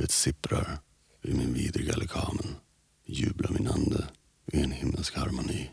livet sipprar ur min vidriga lekamen, jublar min ande i en himmelsk harmoni.